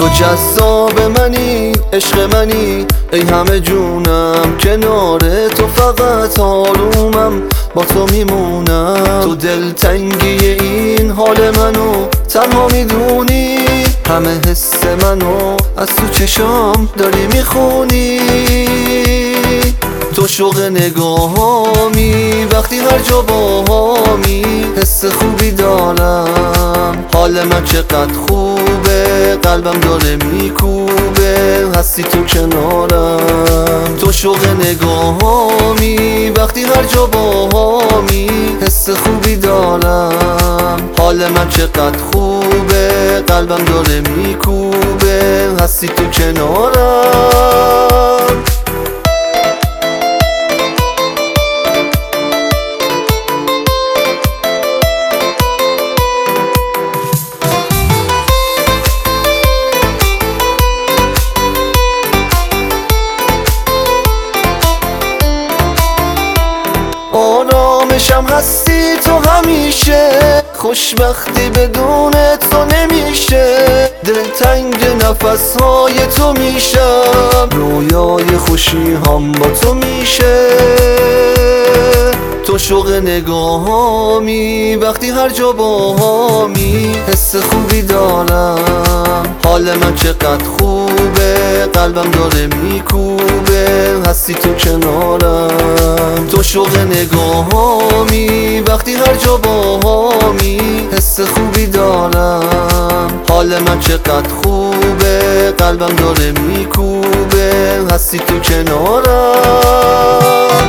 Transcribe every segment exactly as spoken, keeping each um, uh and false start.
تو جذاب منی، عشق منی، ای همه جونم. کنار تو فقط آرومم، با تو میمونم. تو دلتنگی این حال منو تنها میدونی، همه حس منو از تو چشام داری میخونی. تو شوق نگاهامی، وقتی هر جا باهامی حس خوبی دارم. حال من چقدر خوبه، قلبم داره میکوبه، هستی تو کنارم. تو شوق نگاهامی، وقتی هر جا باهامی حس خوبی دارم. حال من چقدر خوبه، قلبم داره میکوبه، هستی تو کنارم. آرامشم هستی تو همیشه، خوشبختی بدون تو نمیشه. دلتنگ نفسهای تو میشم، رویای خوشی هم با تو میشه. تو شوق نگاهامی، وقتی هر جا باهامی حس خوبی دارم. حال من چقدر خوبه، قلبم داره میکوبه، هستی تو کنارم. تو شوق نگاهامی، وقتی هر جا باهامی حس خوبی دارم. حال من چقدر خوبه، قلبم داره میکوبه، هستی تو کنارم.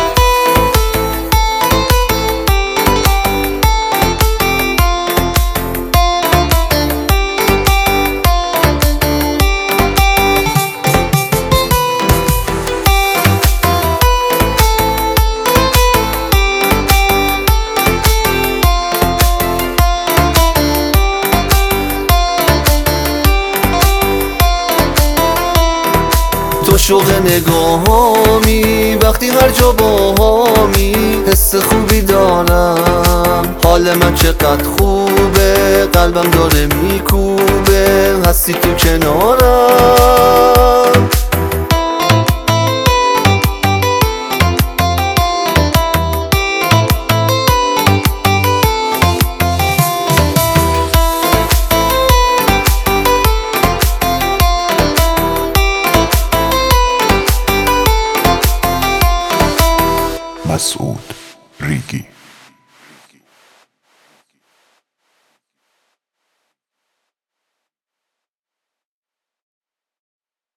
تو شوق نگاهامی، وقتی هر جا باهامی حس خوبی دارم. حال من چقدر خوبه، قلبم داره میکوبه، هستی تو کنارم. مسعود ریگی.